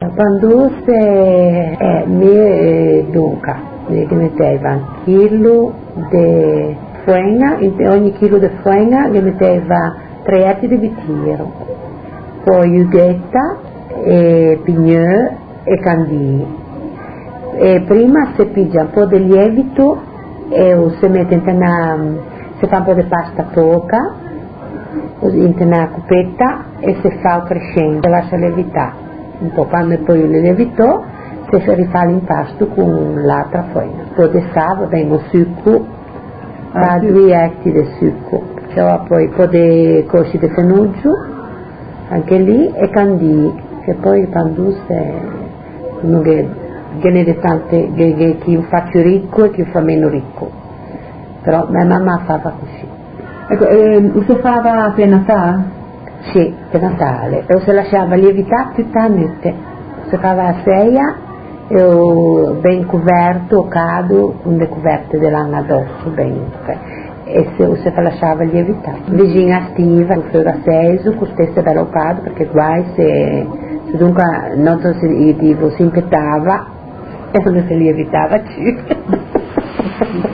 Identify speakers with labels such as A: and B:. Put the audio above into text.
A: Quando mi dunque, mi metteva un chilo di farinha, in ogni chilo di farinha mi metteva 3 etti di bitiro, poi ughetta, e pigneux e candì. E prima si pigia un po' di lievito e si mette si fa un po' di pasta poca in una cupetta e si fa crescendo, si lascia lievitare un po', quando poi le lievitò si rifà l'impasto con l'altra farina, poi di sale vengo succo, 2 etti di succo, poi un po' di cosci di fenuggio anche lì e candì, che poi quando non che tante che chi fa più ricco e chi fa meno ricco, però mia mamma fa così.
B: Ecco, si fa per Natale?
A: Sì, per Natale, e si lasciava lievitare tutta la notte, si fa la seia ben coperto, cado, con le coperte dell'anno addosso, e si lasciava lievitare. Vicino stiva, con fuoco acceso, con stesso bello caldo, perché guai se dunque non si impettava e non si lievitava più.